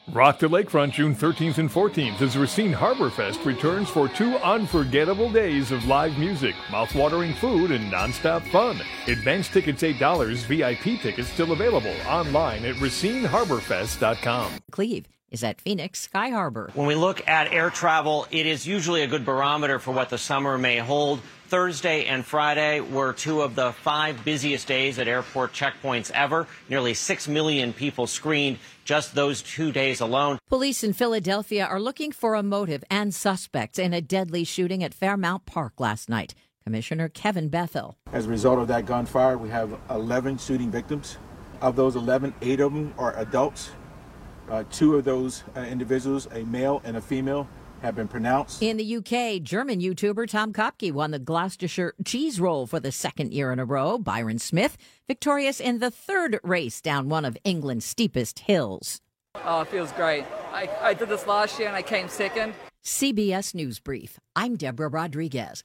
Rock the Lakefront June 13th and 14th as Racine Harbor Fest returns for 2 unforgettable days of live music, mouth-watering food, and nonstop fun. Advance tickets $8, VIP tickets still available online at RacineHarborFest.com. Cleve is at Phoenix Sky Harbor. When we look at air travel, it is usually a good barometer for what the summer may hold. Thursday and Friday were 2 of the 5 busiest days at airport checkpoints ever. Nearly 6 million people screened just those 2 days alone. Police in Philadelphia are looking for a motive and suspects in a deadly shooting at Fairmount Park last night. Commissioner Kevin Bethel. As a result of that gunfire, we have 11 shooting victims. Of those 11, 8 of them are adults. 2 of those individuals, a male and a female, have been pronounced. In the UK, German YouTuber Tom Kopke won the Gloucestershire Cheese Roll for the 2nd year in a row. Byron Smith, victorious in the 3rd race down one of England's steepest hills. Oh, it feels great. I did this last year and I came 2nd. CBS News Brief. I'm Deborah Rodriguez.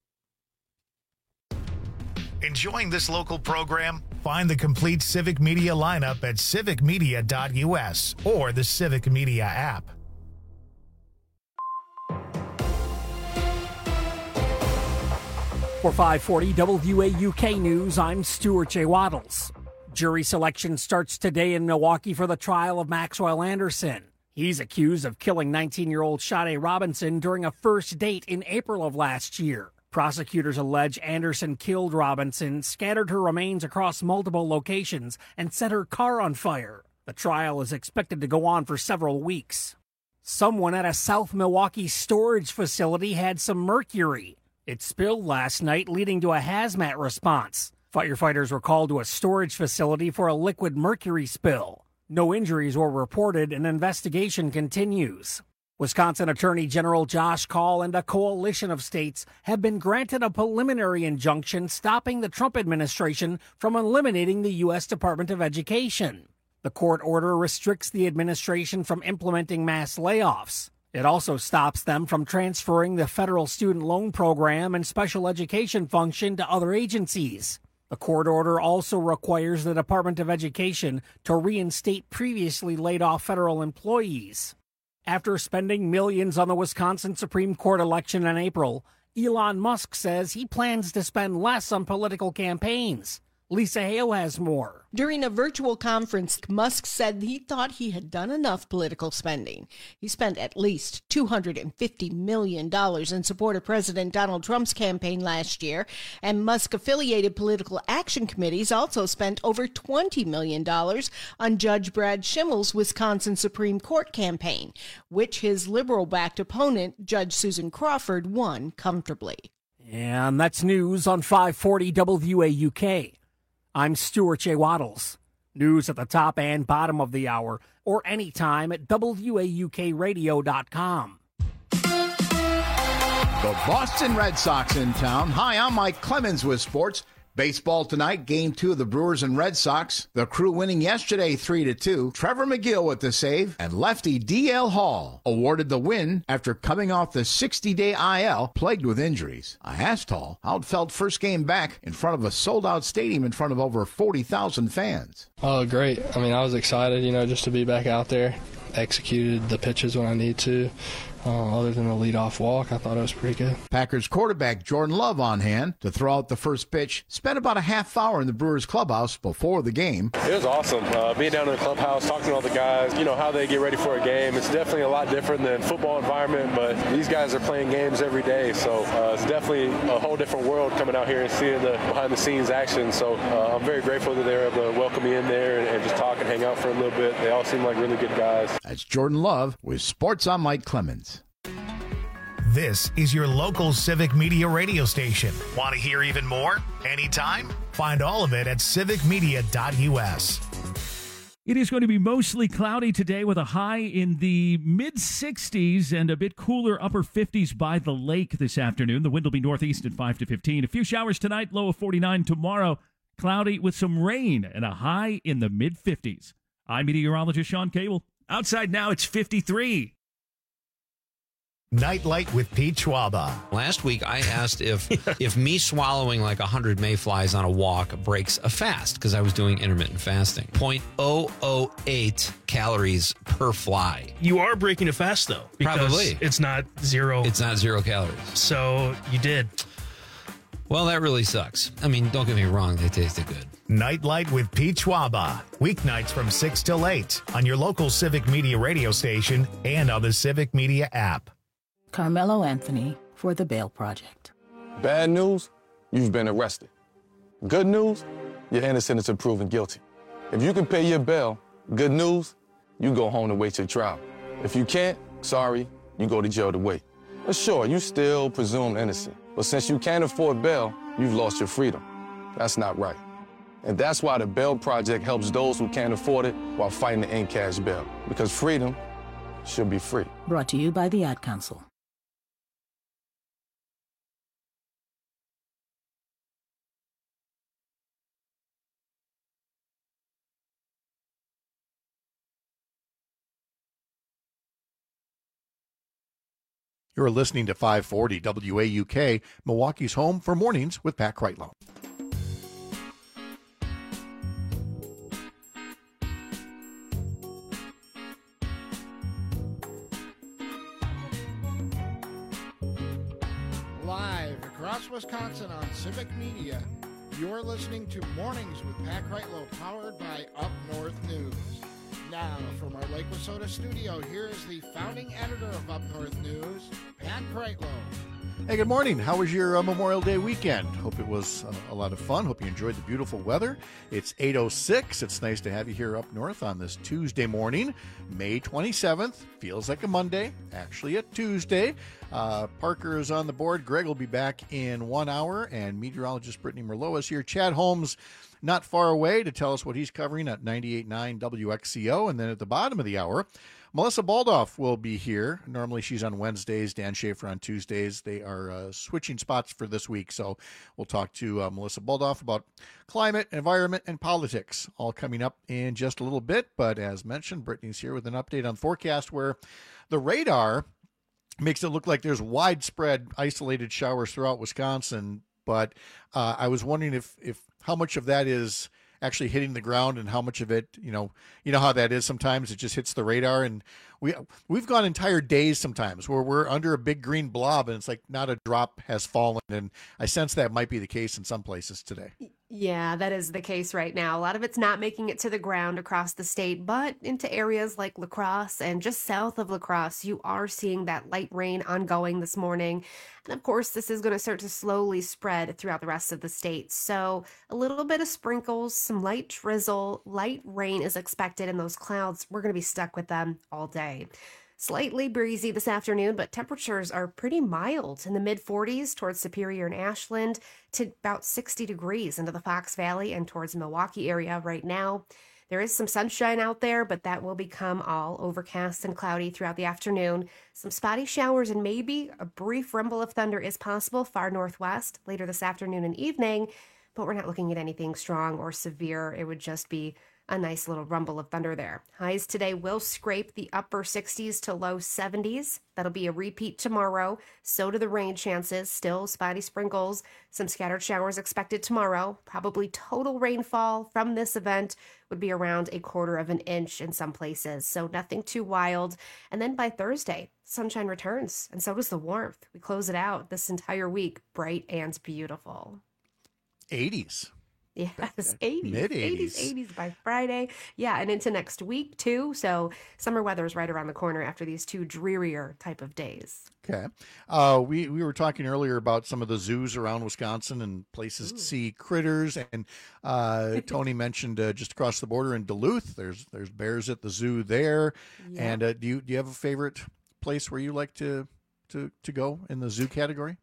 Enjoying this local program? Find the complete Civic Media lineup at civicmedia.us or the Civic Media app. For 540 WAUK News, I'm Stuart J. Waddles. Jury selection starts today in Milwaukee for the trial of Maxwell Anderson. He's accused of killing 19-year-old Sade Robinson during a first date in April of last year. Prosecutors allege Anderson killed Robinson, scattered her remains across multiple locations, and set her car on fire. The trial is expected to go on for several weeks. Someone at a South Milwaukee storage facility had some mercury. It spilled last night, leading to a hazmat response. Firefighters were called to a storage facility for a liquid mercury spill. No injuries were reported, and investigation continues. Wisconsin Attorney General Josh Kaul and a coalition of states have been granted a preliminary injunction stopping the Trump administration from eliminating the U.S. Department of Education. The court order restricts the administration from implementing mass layoffs. It also stops them from transferring the federal student loan program and special education function to other agencies. The court order also requires the Department of Education to reinstate previously laid off federal employees. After spending millions on the Wisconsin Supreme Court election in April, Elon Musk says he plans to spend less on political campaigns. Lisa Hale has more. During a virtual conference, Musk said he thought he had done enough political spending. He spent at least $250 million in support of President Donald Trump's campaign last year, and Musk-affiliated political action committees also spent over $20 million on Judge Brad Schimmel's Wisconsin Supreme Court campaign, which his liberal-backed opponent, Judge Susan Crawford, won comfortably. And that's news on 540 WAUK. I'm Stuart J. Waddles. News at the top and bottom of the hour, or anytime at WAUKradio.com. The Boston Red Sox in town. Hi, I'm Mike Clemens with sports. Baseball tonight, Game 2 of the Brewers and Red Sox. The Crew winning yesterday 3-2. Trevor McGill with the save. And lefty D.L. Hall awarded the win after coming off the 60-day IL plagued with injuries. I asked Hall how it felt first game back in front of a sold-out stadium in front of over 40,000 fans. Oh, great. I mean, I was excited, just to be back out there. Executed the pitches when I need to. Other than the leadoff walk, I thought it was pretty good. Packers quarterback Jordan Love on hand to throw out the first pitch. Spent about a half hour in the Brewers clubhouse before the game. It was awesome. Being down in the clubhouse, talking to all the guys, how they get ready for a game. It's definitely a lot different than football environment, but these guys are playing games every day, so it's definitely a whole different world coming out here and seeing the behind-the-scenes action. So I'm very grateful that they were able to welcome me in there and just talk and hang out for a little bit. They all seem like really good guys. That's Jordan Love with Sports. I'm Mike Clemens. This is your local Civic Media radio station. Want to hear even more? Anytime? Find all of it at civicmedia.us. It is going to be mostly cloudy today with a high in the mid-60s and a bit cooler upper 50s by the lake this afternoon. The wind will be northeast at 5 to 15. A few showers tonight, low of 49 tomorrow. Cloudy with some rain and a high in the mid-50s. I'm meteorologist Sean Cable. Outside now, it's 53. Nightlight with Pete Schwaba. Last week, I asked if me swallowing like 100 mayflies on a walk breaks a fast, because I was doing intermittent fasting. 0.008 calories per fly. You are breaking a fast, though. Because Probably. It's not zero. It's not 0 calories. So you did. Well, that really sucks. I mean, don't get me wrong, they tasted good. Nightlight with Pete Schwaba. Weeknights from 6 till 8 on your local Civic Media radio station and on the Civic Media app. Carmelo Anthony for the Bail Project. Bad news, you've been arrested. Good news, you're innocent until proven guilty. If you can pay your bail, good news, you go home to wait your trial. If you can't, sorry, you go to jail to wait. But sure, you still presumed innocent. But since you can't afford bail, you've lost your freedom. That's not right. And that's why the Bail Project helps those who can't afford it while fighting to end cash bail. Because freedom should be free. Brought to you by the Ad Council. You're listening to 540 WAUK, Milwaukee's home for mornings with Pat Kreitlow. Live across Wisconsin on Civic Media, you're listening to Mornings with Pat Kreitlow, powered by Up North News. Now, from our Lake Wissota studio, here is the founding editor of Up North News, Pat Kreitlow. Hey, good morning. How was your Memorial Day weekend? Hope it was a lot of fun. Hope you enjoyed the beautiful weather. It's 8:06. It's nice to have you here up north on this Tuesday morning, May 27th. Feels like a Monday, actually a Tuesday. Parker is on the board. Greg will be back in 1 hour, and meteorologist Brittany Merlot is here. Chad Holmes not far away to tell us what he's covering at 98.9 WXCO. And then at the bottom of the hour, Melissa Baldoff will be here. Normally she's on Wednesdays, Dan Schaefer on Tuesdays. They are switching spots for this week. So we'll talk to Melissa Baldoff about climate, environment, and politics, all coming up in just a little bit. But as mentioned, Brittany's here with an update on forecast where the radar makes it look like there's widespread isolated showers throughout Wisconsin. But I was wondering if how much of that is actually hitting the ground and how much of it, you know how that is sometimes. It just hits the radar, and we've gone entire days sometimes where we're under a big green blob and it's like not a drop has fallen, and I sense that might be the case in some places today. Yeah, that is the case right now. A lot of it's not making it to the ground across the state, but into areas like La Crosse and just south of La Crosse, you are seeing that light rain ongoing this morning. And of course, this is going to start to slowly spread throughout the rest of the state. So a little bit of sprinkles, some light drizzle, light rain is expected, and those clouds, we're going to be stuck with them all day. Slightly breezy this afternoon, but temperatures are pretty mild in the mid-40s towards Superior and Ashland to about 60 degrees into the Fox Valley and towards Milwaukee area right now. There is some sunshine out there, but that will become all overcast and cloudy throughout the afternoon. Some spotty showers and maybe a brief rumble of thunder is possible far northwest later this afternoon and evening, but we're not looking at anything strong or severe. It would just be a nice little rumble of thunder there. Highs today will scrape the upper 60s to low 70s. That'll be a repeat tomorrow. So do the rain chances. Still spotty sprinkles. Some scattered showers expected tomorrow. Probably total rainfall from this event would be around 1/4 inch in some places. So nothing too wild. And then by Thursday, sunshine returns. And so does the warmth. We close it out this entire week bright and beautiful. 80s. Yes, 80s. Mid-80s. 80s by Friday. Yeah, and into next week, too. So summer weather is right around the corner after these two drearier type of days. Okay. We were talking earlier about some of the zoos around Wisconsin and places to see critters. And Tony mentioned just across the border in Duluth, there's bears at the zoo there. Yeah. And do you have a favorite place where you like to go in the zoo category?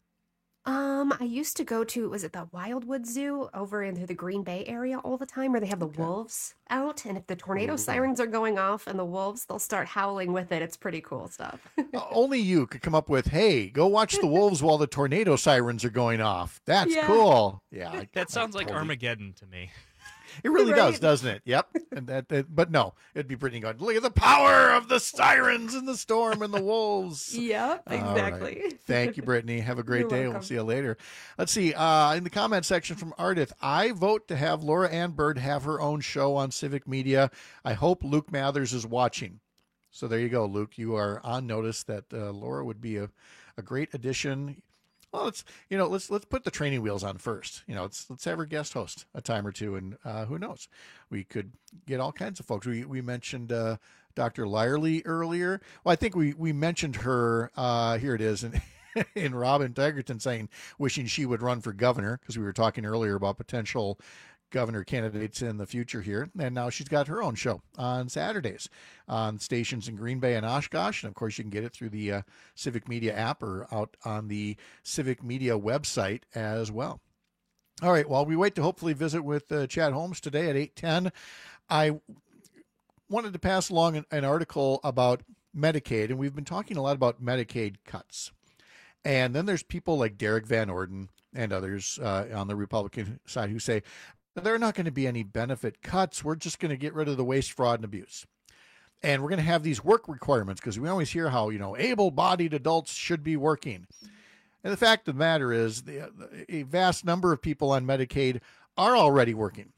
I used to go to, was it the Wildwood Zoo over into the Green Bay area all the time, where they have the wolves out, and if the tornado sirens are going off and the wolves, they'll start howling with it. It's pretty cool stuff. Only you could come up with, hey, go watch the wolves while the tornado sirens are going off. That's cool. Yeah. That sounds like Armageddon to me. It really does, doesn't it? Yep. And but no, it'd be Brittany going, look at the power of the sirens and the storm and the wolves. Yep, exactly. Right. Thank you, Brittany. Have a great You're day. welcome. We'll see you later. Let's see. In the comment section from Ardith, I vote to have Laura Ann Bird have her own show on Civic Media. I hope Luke Mathers is watching. So there you go, Luke. You are on notice that Laura would be a great addition. Well, let's put the training wheels on first. Let's have her guest host a time or two, and who knows, we could get all kinds of folks. We mentioned Dr. Lyerly earlier. Well, I think we mentioned her. Here it is, in Robin Tigerton saying wishing she would run for governor, because we were talking earlier about potential governor candidates in the future here. And now she's got her own show on Saturdays on stations in Green Bay and Oshkosh. And of course, you can get it through the Civic Media app or out on the Civic Media website as well. All right. While we wait to hopefully visit with Chad Holmes today at 8:10, I wanted to pass along an article about Medicaid. And we've been talking a lot about Medicaid cuts. And then there's people like Derek Van Orden and others on the Republican side who say, there are not going to be any benefit cuts. We're just going to get rid of the waste, fraud, and abuse. And we're going to have these work requirements, because we always hear how, able-bodied adults should be working. And the fact of the matter is a vast number of people on Medicaid are already working,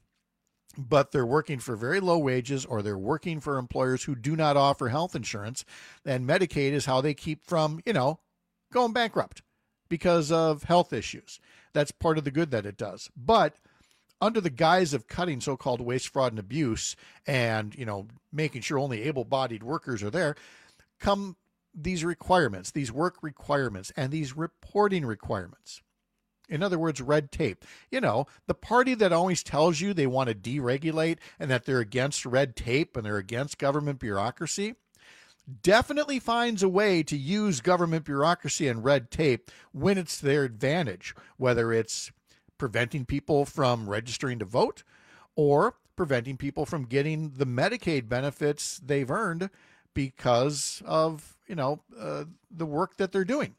but they're working for very low wages, or they're working for employers who do not offer health insurance. And Medicaid is how they keep from, going bankrupt because of health issues. That's part of the good that it does. But under the guise of cutting so-called waste, fraud, and abuse and, making sure only able-bodied workers are there, come these requirements, these work requirements, and these reporting requirements. In other words, red tape. The party that always tells you they want to deregulate and that they're against red tape and they're against government bureaucracy definitely finds a way to use government bureaucracy and red tape when it's to their advantage, whether it's preventing people from registering to vote or preventing people from getting the Medicaid benefits they've earned because of, the work that they're doing.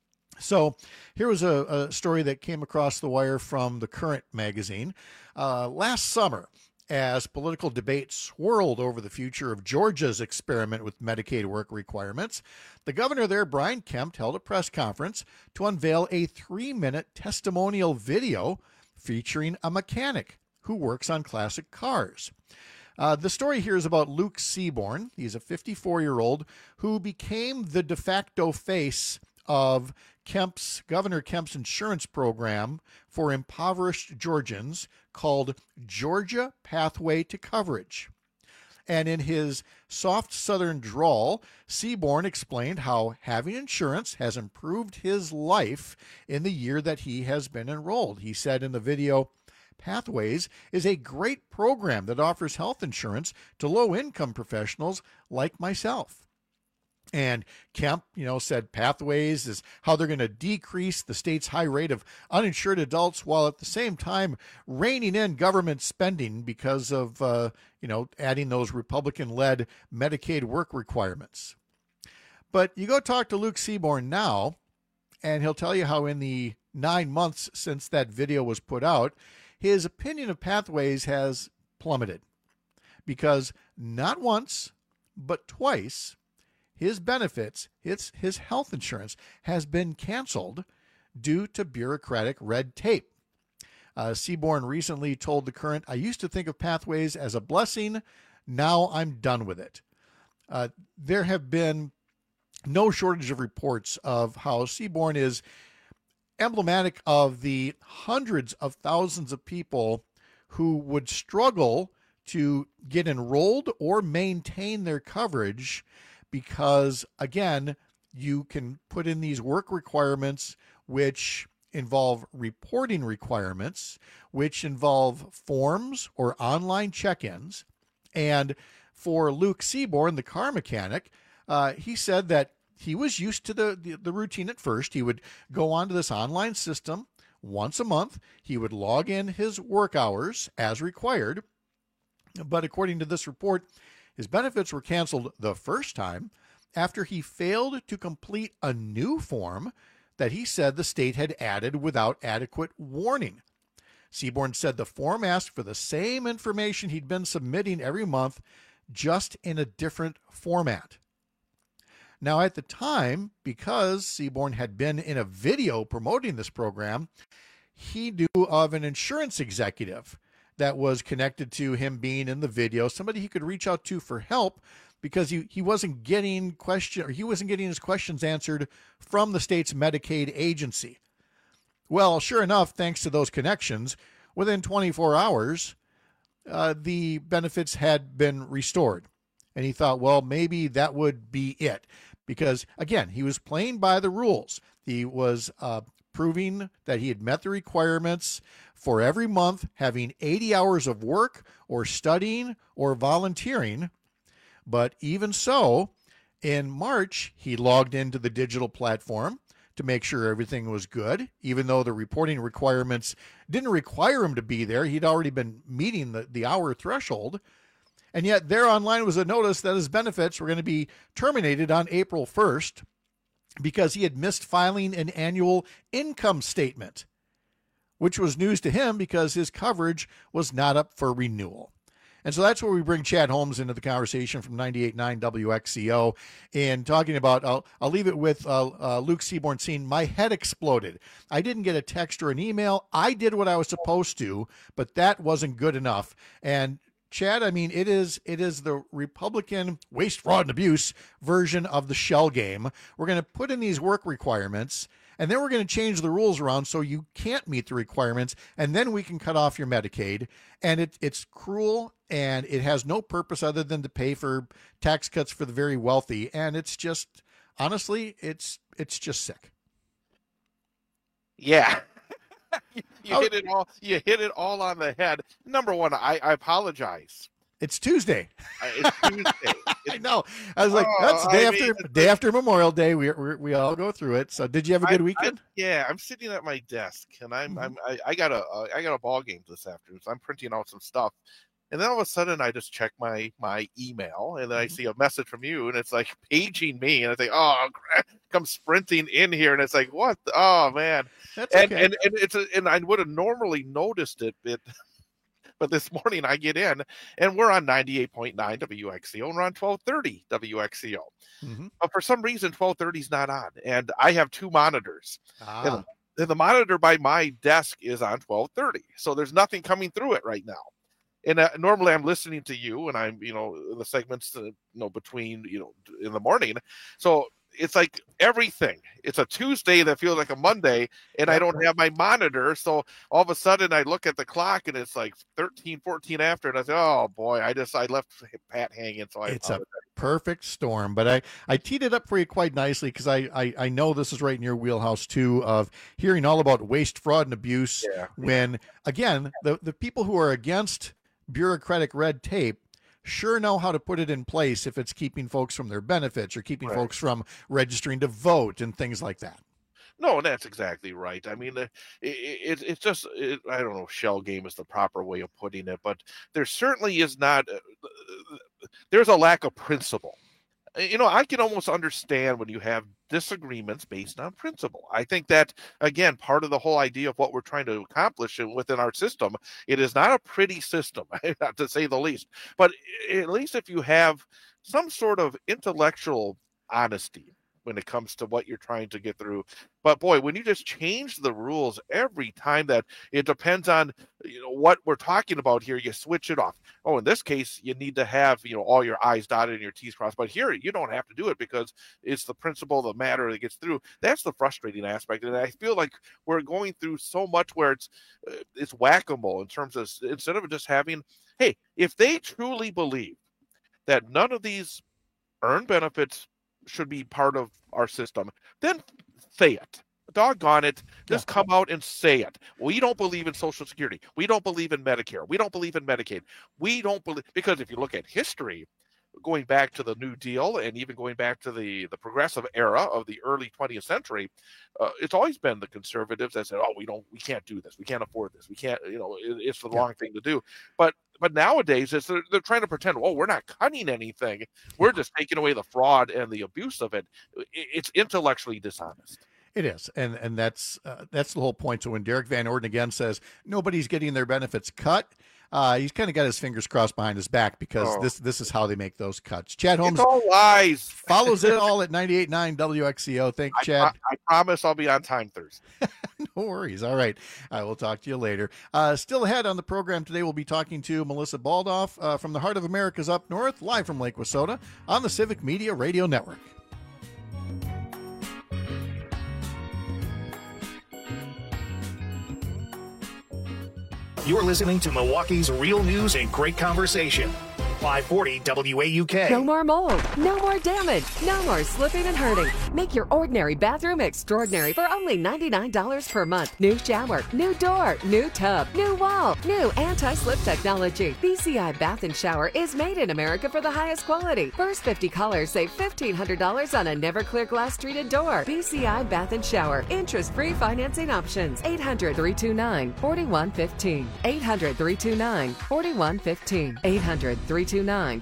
So here was a story that came across the wire from The Current magazine. Last summer, as political debate swirled over the future of Georgia's experiment with Medicaid work requirements, the governor there, Brian Kemp, held a press conference to unveil a 3-minute testimonial video featuring a mechanic who works on classic cars. The story here is about Luke Seaborn. He's a 54-year-old who became the de facto face of Governor Kemp's insurance program for impoverished Georgians called Georgia Pathway to Coverage. And in his soft Southern drawl, Seaborn explained how having insurance has improved his life in the year that he has been enrolled. He said in the video, Pathways is a great program that offers health insurance to low-income professionals like myself. And Kemp, said Pathways is how they're going to decrease the state's high rate of uninsured adults while at the same time reining in government spending because of, adding those Republican-led Medicaid work requirements. But you go talk to Luke Seaborn now, and he'll tell you how in the 9 months since that video was put out, his opinion of Pathways has plummeted. Because not once, but twice, his benefits, his health insurance, has been canceled due to bureaucratic red tape. Seaborn recently told The Current, I used to think of Pathways as a blessing. Now I'm done with it. There have been no shortage of reports of how Seaborn is emblematic of the hundreds of thousands of people who would struggle to get enrolled or maintain their coverage because, again, you can put in these work requirements which involve reporting requirements, which involve forms or online check-ins. And for Luke Seaborn, the car mechanic, he said that he was used to the routine at first. He would go onto this online system once a month. He would log in his work hours as required. But according to this report, his benefits were canceled the first time after he failed to complete a new form that he said the state had added without adequate warning. Seaborn said the form asked for the same information he'd been submitting every month, just in a different format. Now, at the time, because Seaborn had been in a video promoting this program, he knew of an insurance executive that was connected to him being in the video, somebody he could reach out to for help, because he wasn't getting his questions answered from the state's Medicaid agency. Well, sure enough, thanks to those connections, within 24 hours, the benefits had been restored. And he thought, well, maybe that would be it. Because, again, he was playing by the rules. He was proving that he had met the requirements for every month having 80 hours of work or studying or volunteering. But even so, in March, he logged into the digital platform to make sure everything was good, even though the reporting requirements didn't require him to be there. He'd already been meeting the hour threshold. And yet there online was a notice that his benefits were going to be terminated on April 1st because he had missed filing an annual income statement, which was news to him because his coverage was not up for renewal. And so that's where we bring Chad Holmes into the conversation from 98.9 WXCO and talking about, I'll leave it with Luke Seaborn saying, my head exploded. I didn't get a text or an email. I did what I was supposed to, but that wasn't good enough. And Chad, I mean, it is the Republican waste, fraud, and abuse version of the shell game. We're going to put in these work requirements, and then we're going to change the rules around so you can't meet the requirements, and then we can cut off your Medicaid. And it's cruel, and it has no purpose other than to pay for tax cuts for the very wealthy. And it's just, honestly, it's just sick. Yeah. You hit it all. You hit it all on the head. Number one, I apologize. It's Tuesday. It's Tuesday. I know. I was like, that's day after Memorial Day. We all go through it. So, did you have a good weekend? I'm sitting at my desk, and I got a ball game this afternoon. So I'm printing out some stuff, and then all of a sudden I just check my email, and then I see a message from you, and it's like paging me, and I think, oh, come sprinting in here, and it's like, what? Oh man, that's okay. And I would have normally noticed it, but this morning I get in, and we're on 98.9 WXCO, and we're on 1230 WXCO. Mm-hmm. But for some reason, 1230 is not on, and I have two monitors. And the monitor by my desk is on 1230, so there's nothing coming through it right now. And normally I'm listening to you, and I'm, the segments, between, in the morning. So it's like everything. It's a Tuesday that feels like a Monday, and I don't have my monitor. So all of a sudden I look at the clock, and it's like 13:14 after, and I say, oh boy, I left Pat hanging. So it's a perfect storm. But I teed it up for you quite nicely because I know this is right in your wheelhouse too, of hearing all about waste, fraud, and abuse. When again, the people who are against bureaucratic red tape sure know how to put it in place if it's keeping folks from their benefits or keeping folks from registering to vote and things like that. No, that's exactly right. I mean, it's just, I don't know if shell game is the proper way of putting it, but there certainly is not, there's a lack of principle. I can almost understand when you have disagreements based on principle. I think that, again, part of the whole idea of what we're trying to accomplish within our system, it is not a pretty system, not to say the least, but at least if you have some sort of intellectual honesty when it comes to what you're trying to get through. But boy, when you just change the rules every time that it depends on what we're talking about here, you switch it off. Oh, in this case, you need to have all your I's dotted and your T's crossed. But here, you don't have to do it because it's the principle of the matter that gets through. That's the frustrating aspect, and I feel like we're going through so much where it's whack-a-mole in terms of, instead of just having, hey, if they truly believe that none of these earned benefits should be part of our system, then say it. Doggone it. Just come out and say it. We don't believe in Social Security. We don't believe in Medicare. We don't believe in Medicaid. We don't believe, because if you look at history, going back to the New Deal and even going back to the progressive era of the early 20th century, it's always been the conservatives that said, oh, we can't do this. We can't afford this. We can't, it's the wrong thing to do. But nowadays, they're trying to pretend, oh, we're not cutting anything. We're just taking away the fraud and the abuse of it. It's intellectually dishonest. It is, and that's the whole point. So when Derek Van Orden again says nobody's getting their benefits cut, he's kind of got his fingers crossed behind his back because this is how they make those cuts. Chad Holmes, it's all lies. Follows it all at 98.9 WXCO. Thank you, Chad. I promise I'll be on time Thursday. No worries. All right, I will talk to you later. Still ahead on the program today, we'll be talking to Melissa Baldoff from the Heart of America's Up North, live from Lake Wissota on the Civic Media Radio Network. You're listening to Milwaukee's real news and great conversation. 540 WAUK. No more mold. No more damage. No more slipping and hurting. Make your ordinary bathroom extraordinary for only $99 per month. New shower, new door, new tub, new wall, new anti-slip technology. BCI Bath and Shower is made in America for the highest quality. First 50 callers save $1,500 on a Never-Clear glass treated door. BCI Bath and Shower. Interest-free financing options. 800-329-4115. 800-329-4115. 800-329-4115.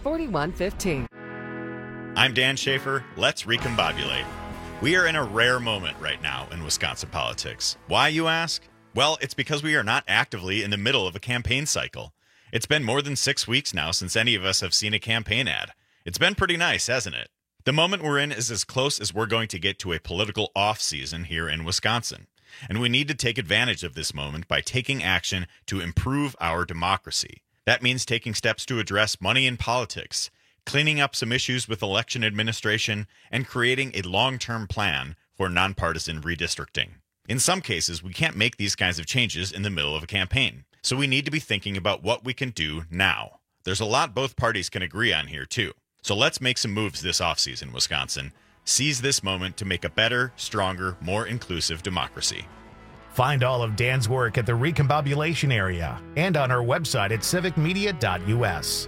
I'm Dan Schaefer. Let's recombobulate. We are in a rare moment right now in Wisconsin politics. Why, you ask? Well, it's because we are not actively in the middle of a campaign cycle. It's been more than 6 weeks now since any of us have seen a campaign ad. It's been pretty nice, hasn't it? The moment we're in is as close as we're going to get to a political off-season here in Wisconsin. And we need to take advantage of this moment by taking action to improve our democracy. That means taking steps to address money in politics, cleaning up some issues with election administration, and creating a long-term plan for nonpartisan redistricting. In some cases, we can't make these kinds of changes in the middle of a campaign, so we need to be thinking about what we can do now. There's a lot both parties can agree on here, too. So let's make some moves this offseason, Wisconsin. Seize this moment to make a better, stronger, more inclusive democracy. Find all of Dan's work at the Recombobulation area and on our website at civicmedia.us.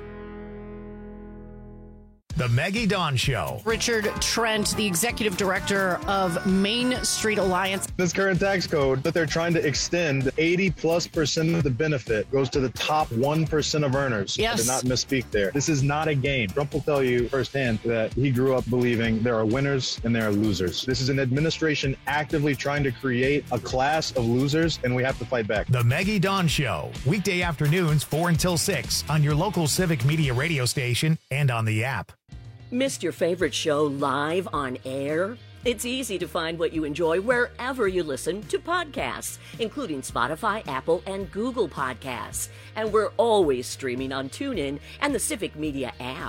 The Maggie Dawn Show. Richard Trent, the executive director of Main Street Alliance. This current tax code that they're trying to extend, 80+% of the benefit goes to the top 1% of earners. Yes. I did not misspeak there. This is not a game. Trump will tell you firsthand that he grew up believing there are winners and there are losers. This is an administration actively trying to create a class of losers, and we have to fight back. The Maggie Dawn Show, weekday afternoons 4 until 6 on your local Civic Media radio station and on the app. Missed your favorite show live on air? It's easy to find what you enjoy wherever you listen to podcasts, including Spotify, Apple, and Google Podcasts. And we're always streaming on TuneIn and the Civic Media app.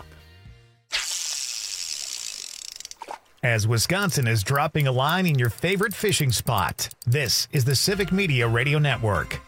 As Wisconsin is dropping a line in your favorite fishing spot, this is the Civic Media Radio Network.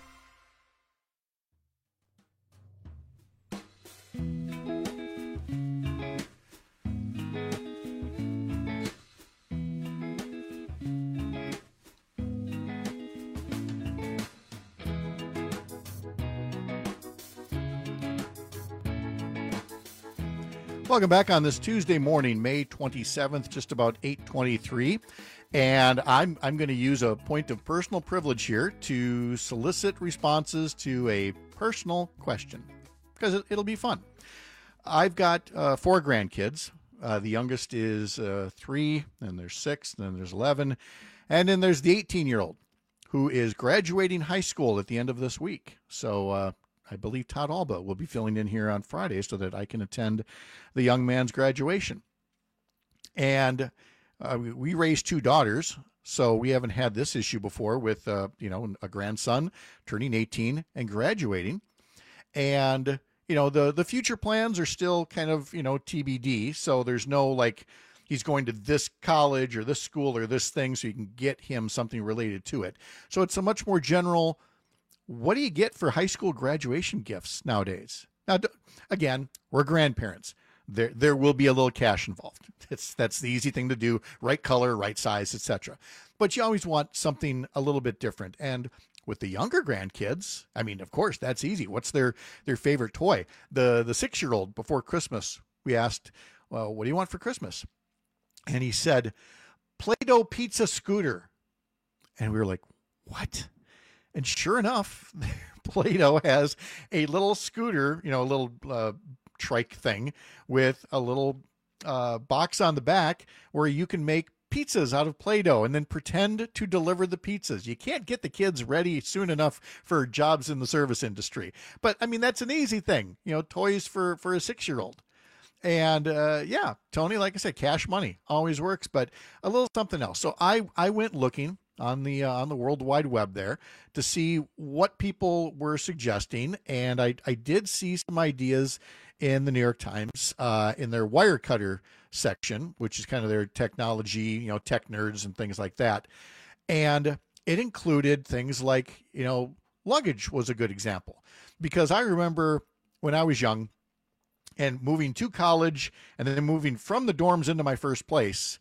Welcome back on this Tuesday morning, May 27th, just about 8:23. And I'm going to use a point of personal privilege here to solicit responses to a personal question because it'll be fun. I've got 4 grandkids. The youngest is 3, then there's 6, then there's 11, and then there's the 18-year-old who is graduating high school at the end of this week. So I believe Todd Alba will be filling in here on Friday so that I can attend the young man's graduation. And we raised 2 daughters, so we haven't had this issue before with a grandson turning 18 and graduating. And the future plans are still kind of TBD. So there's no like he's going to this college or this school or this thing, so you can get him something related to it. So it's a much more general. What do you get for high school graduation gifts nowadays? Now, again, we're grandparents. There will be a little cash involved. That's the easy thing to do. Right color, right size, etc. But you always want something a little bit different. And with the younger grandkids, I mean, of course, that's easy. What's their favorite toy? The 6-year-old before Christmas, we asked, well, what do you want for Christmas? And he said, Play-Doh pizza scooter. And we were like, what? And sure enough, Play-Doh has a little scooter, a little trike thing with a little box on the back where you can make pizzas out of Play-Doh and then pretend to deliver the pizzas. You can't get the kids ready soon enough for jobs in the service industry. But I mean, that's an easy thing, toys for a 6-year-old. And yeah, Tony, like I said, cash money always works, but a little something else. So I went looking on the World Wide Web there to see what people were suggesting, and I did see some ideas in the New York Times in their Wirecutter section, which is kind of their technology, tech nerds and things like that. And it included things like, luggage was a good example, because I remember when I was young and moving to college and then moving from the dorms into my first place,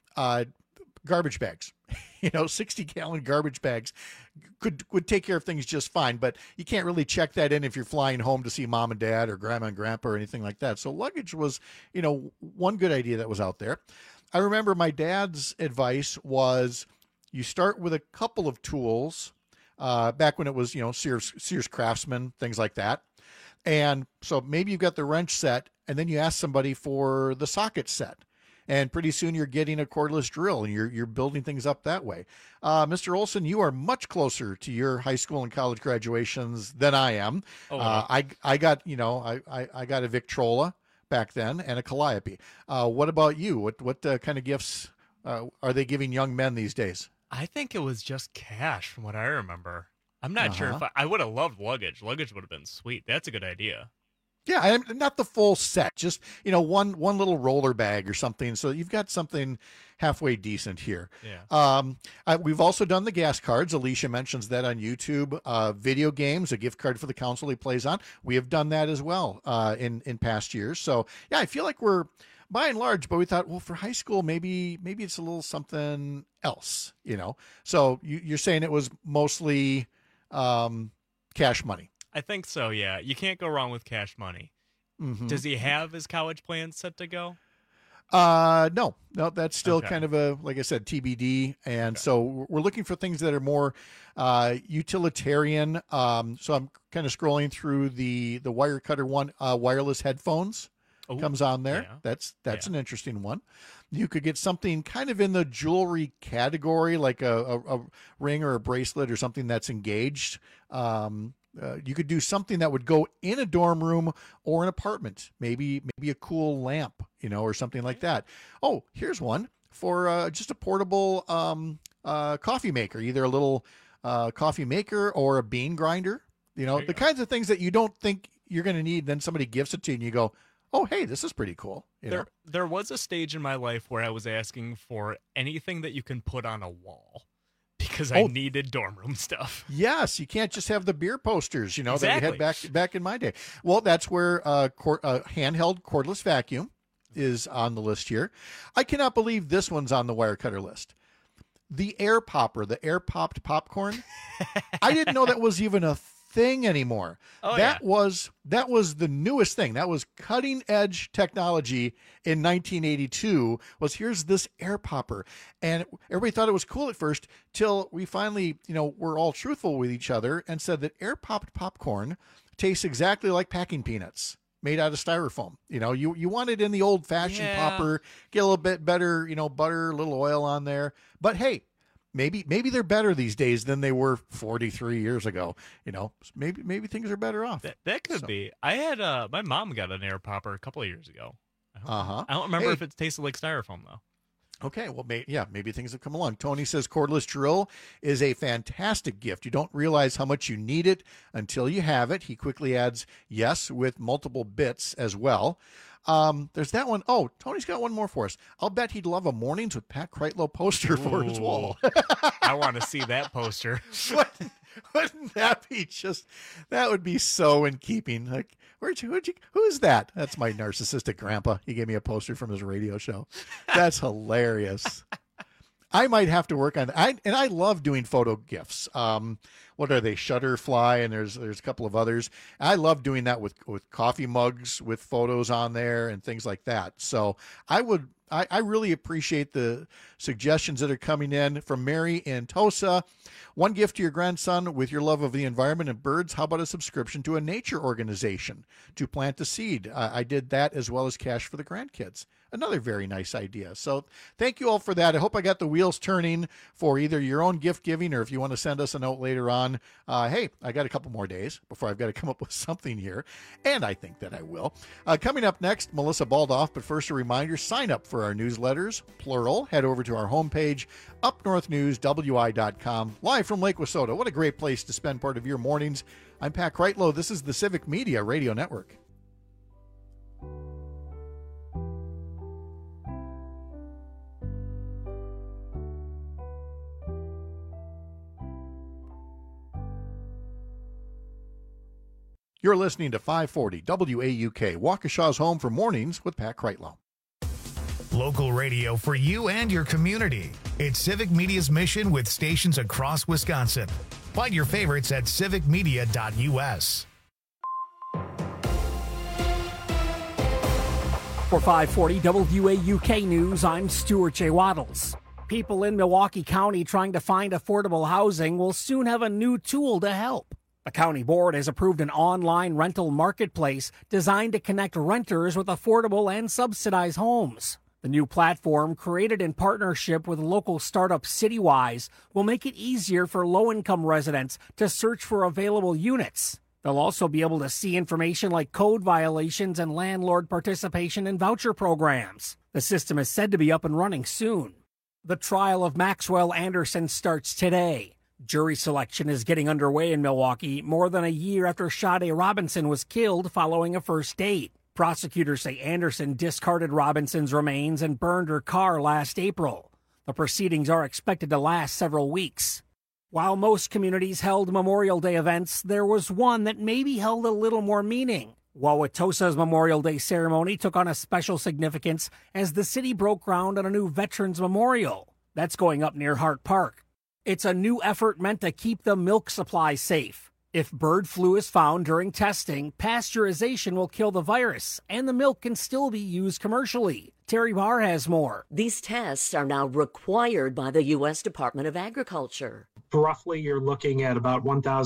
garbage bags, 60-gallon garbage bags would take care of things just fine, but you can't really check that in if you're flying home to see mom and dad or grandma and grandpa or anything like that. So luggage was, one good idea that was out there. I remember my dad's advice was you start with a couple of tools, back when it was, Sears Craftsman, things like that. And so maybe you've got the wrench set, and then you ask somebody for the socket set. And pretty soon you're getting a cordless drill, and you're building things up that way. Mr. Olson, you are much closer to your high school and college graduations than I am. Oh, I got I got a Victrola back then and a Calliope. What about you? What kind of gifts are they giving young men these days? I think it was just cash from what I remember. I'm not sure if I would have loved luggage. Luggage would have been sweet. That's a good idea. Yeah, not the full set, just one little roller bag or something. So you've got something halfway decent here. Yeah. We've also done the gas cards. Alicia mentions that on YouTube. Video games, a gift card for the console he plays on. We have done that as well in past years. So yeah, I feel like we're by and large, but we thought, well, for high school, maybe it's a little something else, So you're saying it was mostly cash money. I think so, yeah. You can't go wrong with cash money. Mm-hmm. Does he have his college plans set to go? No, that's still kind of like I said, TBD. And so we're looking for things that are more utilitarian. So I'm kind of scrolling through the Wirecutter one, wireless headphones. Ooh, comes on there. Yeah. That's an interesting one. You could get something kind of in the jewelry category, like a ring or a bracelet or something that's engaged. You could do something that would go in a dorm room or an apartment, maybe a cool lamp, or something like that. Oh, here's one for just a portable coffee maker, either a little coffee maker or a bean grinder. The kinds of things that you don't think you're going to need, then somebody gives it to you and you go, oh, hey, this is pretty cool. There was a stage in my life where I was asking for anything that you can put on a wall because I needed dorm room stuff. Yes, you can't just have the beer posters, Exactly. that we had back in my day. Well, that's where handheld cordless vacuum is on the list here. I cannot believe this one's on the Wirecutter list. The air popper, the air popped popcorn. I didn't know that was even a thing anymore. That was the newest thing. That was cutting edge technology in 1982. Was here's this air popper, and everybody thought it was cool at first till we finally were all truthful with each other and said that air popped popcorn tastes exactly like packing peanuts made out of styrofoam. You want it in the old fashioned popper, get a little bit better butter, a little oil on there, but hey, Maybe they're better these days than they were 43 years ago. Maybe things are better off. That could be. I had my mom got an air popper a couple of years ago. I don't remember if it tasted like styrofoam though. Okay, well, maybe things have come along. Tony says cordless drill is a fantastic gift. You don't realize how much you need it until you have it. He quickly adds, yes, with multiple bits as well. There's that one. Oh, Tony's got one more for us. I'll bet he'd love a Mornings with Pat Kreitlow poster for his wall. I want to see that poster. Wouldn't that be that would be so in keeping. Like, who's that? That's my narcissistic grandpa. He gave me a poster from his radio show. That's hilarious. I might have to work on that. And I love doing photo gifts. What are they? Shutterfly, and there's a couple of others. I love doing that with coffee mugs with photos on there and things like that. So I really appreciate the suggestions that are coming in from Mary in Tosa. One gift to your grandson with your love of the environment and birds. How about a subscription to a nature organization to plant a seed? I did that as well as cash for the grandkids. Another very nice idea. So thank you all for that. I hope I got the wheels turning for either your own gift giving, or if you want to send us a note later on, hey, I got a couple more days before I've got to come up with something here, and I think that I will. Coming up next, Melissa Baldoff, but first a reminder, sign up for our newsletters, plural. Head over to our homepage, upnorthnewswi.com, live from Lake Wissota. What a great place to spend part of your mornings. I'm Pat Kreitlow. This is the Civic Media Radio Network. You're listening to 540 WAUK, Waukesha's home for mornings with Pat Kreitlow. Local radio for you and your community. It's Civic Media's mission with stations across Wisconsin. Find your favorites at civicmedia.us. For 540 WAUK News, I'm Stuart J. Waddles. People in Milwaukee County trying to find affordable housing will soon have a new tool to help. The county board has approved an online rental marketplace designed to connect renters with affordable and subsidized homes. The new platform, created in partnership with local startup Citywise, will make it easier for low-income residents to search for available units. They'll also be able to see information like code violations and landlord participation in voucher programs. The system is said to be up and running soon. The trial of Maxwell Anderson starts today. Jury selection is getting underway in Milwaukee more than a year after Sade Robinson was killed following a first date. Prosecutors say Anderson discarded Robinson's remains and burned her car last April. The proceedings are expected to last several weeks. While most communities held Memorial Day events, there was one that maybe held a little more meaning. Wauwatosa's Memorial Day ceremony took on a special significance as the city broke ground on a new Veterans Memorial. That's going up near Hart Park. It's a new effort meant to keep the milk supply safe. If bird flu is found during testing, pasteurization will kill the virus, and the milk can still be used commercially. Terry Barr has more. These tests are now required by the U.S. Department of Agriculture. Roughly, you're looking at about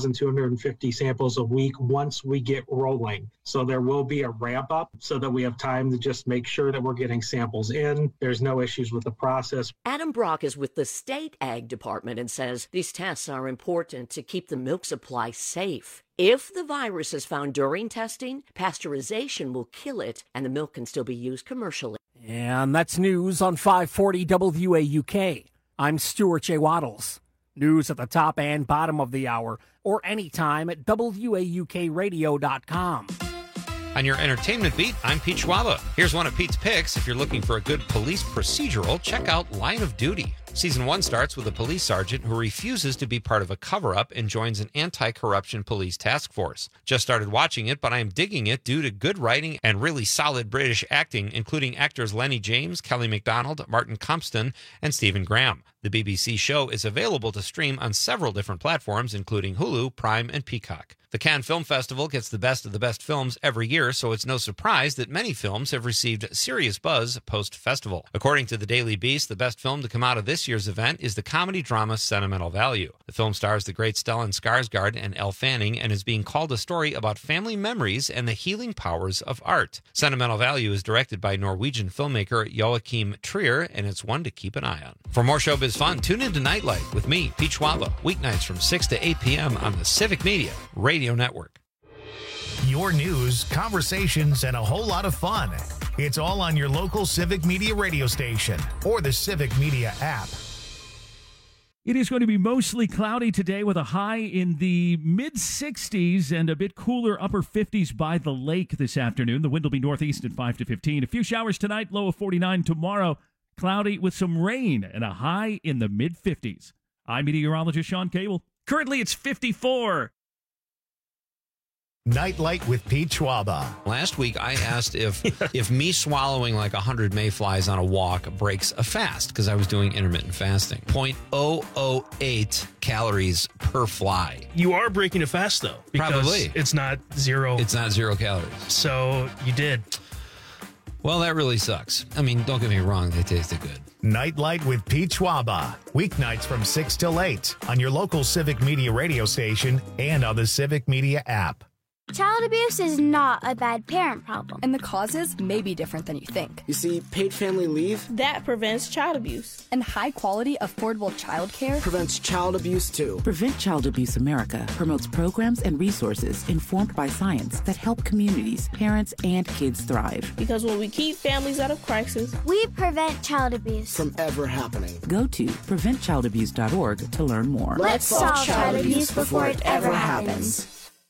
1,250 samples a week once we get rolling. So there will be a ramp up so that we have time to just make sure that we're getting samples in. There's no issues with the process. Adam Brock is with the State Ag Department and says these tests are important to keep the milk supply safe. If the virus is found during testing, pasteurization will kill it, and the milk can still be used commercially. And that's news on 540 WAUK. I'm Stuart J. Waddles. News at the top and bottom of the hour, or anytime at WAUKradio.com. On your entertainment beat, I'm Pete Schwaba. Here's one of Pete's picks. If you're looking for a good police procedural, check out Line of Duty. Season 1 starts with a police sergeant who refuses to be part of a cover-up and joins an anti-corruption police task force. Just started watching it, but I am digging it due to good writing and really solid British acting, including actors Lenny James, Kelly MacDonald, Martin Compston, and Stephen Graham. The BBC show is available to stream on several different platforms, including Hulu, Prime, and Peacock. The Cannes Film Festival gets the best of the best films every year, so it's no surprise that many films have received serious buzz post-festival. According to the Daily Beast, the best film to come out of this year's event is the comedy drama Sentimental Value. The film stars the great Stellan Skarsgård and Elle Fanning and is being called a story about family memories and the healing powers of art. Sentimental Value is directed by Norwegian filmmaker Joachim Trier, and it's one to keep an eye on. For more showbiz fun, tune in to Nightlight with me, Pete Schwaba, weeknights from 6 to 8 p.m. on the Civic Media Radio Network. Your news, conversations, and a whole lot of fun. It's all on your local Civic Media radio station or the Civic Media app. It is going to be mostly cloudy today with a high in the mid-60s and a bit cooler upper 50s by the lake this afternoon. The wind will be northeast at 5 to 15. A few showers tonight, low of 49 tomorrow. Cloudy with some rain and a high in the mid-50s. I'm meteorologist Sean Cable. Currently, it's 54. Nightlight with Pete Schwaba. Last week, I asked if me swallowing like 100 mayflies on a walk breaks a fast, because I was doing intermittent fasting. 0.008 calories per fly. You are breaking a fast, though. Because Probably. It's not zero. It's not 0 calories. So you did. Well, that really sucks. I mean, don't get me wrong, they tasted good. Nightlight with Pete Schwaba. Weeknights from 6 till 8 on your local Civic Media radio station and on the Civic Media app. Child abuse is not a bad parent problem. And the causes may be different than you think. You see, paid family leave, that prevents child abuse. And high-quality, affordable child care prevents child abuse, too. Prevent Child Abuse America promotes programs and resources informed by science that help communities, parents, and kids thrive. Because when we keep families out of crisis, we prevent child abuse from ever happening. Go to preventchildabuse.org to learn more. Let's solve child abuse before it ever happens.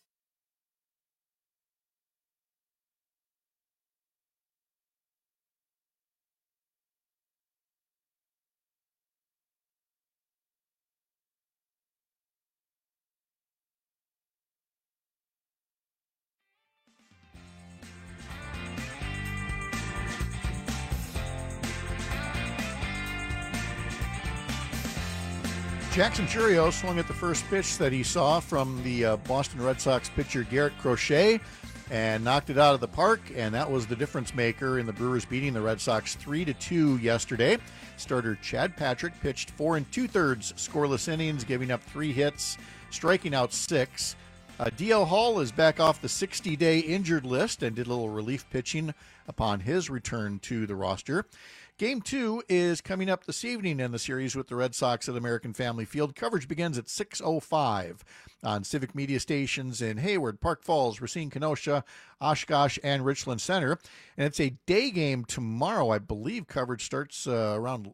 Jackson Churio swung at the first pitch that he saw from the Boston Red Sox pitcher Garrett Crochet and knocked it out of the park, and that was the difference maker in the Brewers beating the Red Sox 3-2 yesterday. Starter Chad Patrick pitched 4 2/3 scoreless innings, giving up 3 hits, striking out 6. DL Hall is back off the 60-day injured list and did a little relief pitching upon his return to the roster. Game 2 is coming up this evening in the series with the Red Sox at American Family Field. Coverage begins at 6:05 on Civic Media stations in Hayward, Park Falls, Racine, Kenosha, Oshkosh, and Richland Center. And it's a day game tomorrow. I believe coverage starts around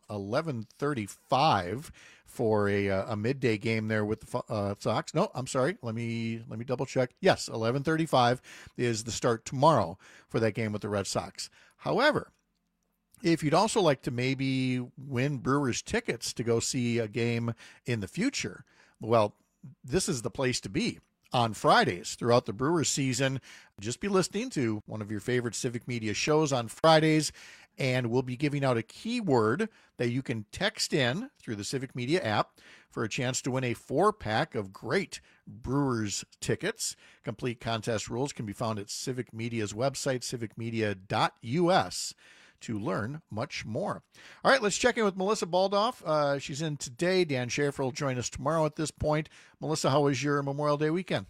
11:35 for a midday game there with the Sox. No, I'm sorry. Let me double check. Yes, 11:35 is the start tomorrow for that game with the Red Sox. However, if you'd also like to maybe win Brewers tickets to go see a game in the future, well, this is the place to be. On Fridays throughout the Brewers season, just be listening to one of your favorite Civic Media shows on Fridays, and we'll be giving out a keyword that you can text in through the Civic Media app for a chance to win a 4-pack of great Brewers tickets. Complete contest rules can be found at Civic Media's website, civicmedia.us. to learn much more. All right, let's check in with Melissa Baldoff. She's in today. Dan Schaefer will join us tomorrow at this point. Melissa, how was your Memorial Day weekend?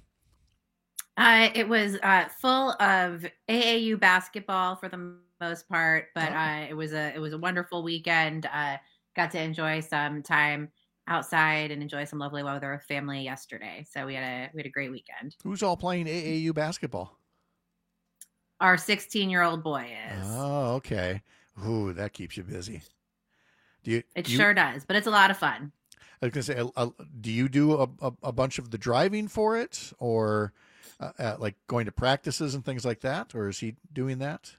It was full of AAU basketball for the most part, but it was a wonderful weekend. Got to enjoy some time outside and enjoy some lovely weather with family yesterday. So we had a great weekend. Who's all playing AAU basketball? Our 16-year-old boy is. Oh, okay. Ooh, that keeps you busy. It sure does, but it's a lot of fun. I was going to say, do you do a bunch of the driving for it, or like going to practices and things like that, or is he doing that?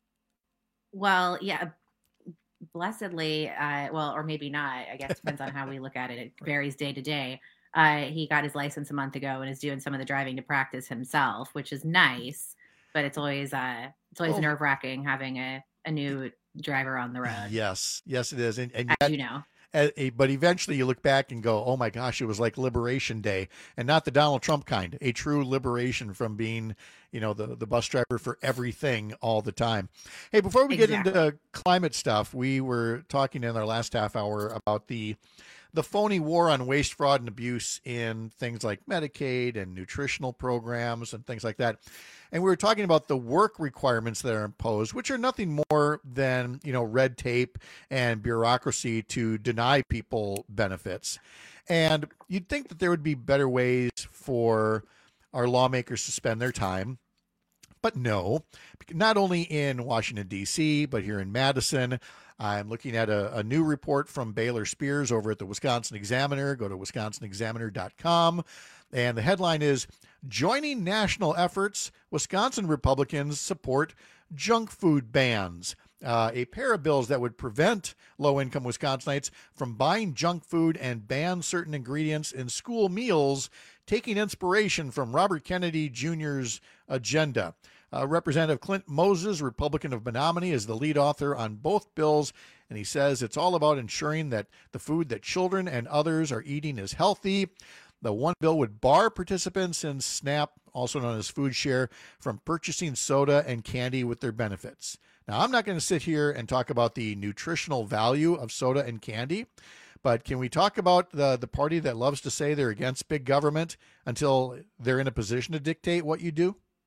Well, yeah, blessedly, or maybe not. I guess it depends on how we look at it. It varies day to day. He got his license a month ago and is doing some of the driving to practice himself, which is nice. But it's always nerve-wracking having a new driver on the road. Yes, it is. And as you know. But eventually you look back and go, oh my gosh, it was like Liberation Day, and not the Donald Trump kind, a true liberation from being, the bus driver for everything all the time. Hey, before we get into climate stuff, we were talking in our last half hour about the phony war on waste, fraud, and abuse in things like Medicaid and nutritional programs and things like that. And we were talking about the work requirements that are imposed, which are nothing more than, red tape and bureaucracy to deny people benefits. And you'd think that there would be better ways for our lawmakers to spend their time. But no, not only in Washington, D.C., but here in Madison. I'm looking at a new report from Baylor Spears over at the Wisconsin Examiner. Go to wisconsinexaminer.com. And the headline is, Joining National Efforts, Wisconsin Republicans Support Junk Food Bans. A pair of bills that would prevent low-income Wisconsinites from buying junk food and ban certain ingredients in school meals, taking inspiration from Robert Kennedy Jr.'s agenda. Representative Clint Moses, Republican of Menominee, is the lead author on both bills, and he says it's all about ensuring that the food that children and others are eating is healthy. The one bill would bar participants in SNAP, also known as Food Share, from purchasing soda and candy with their benefits. Now, I'm not going to sit here and talk about the nutritional value of soda and candy, but can we talk about the party that loves to say they're against big government until they're in a position to dictate what you do?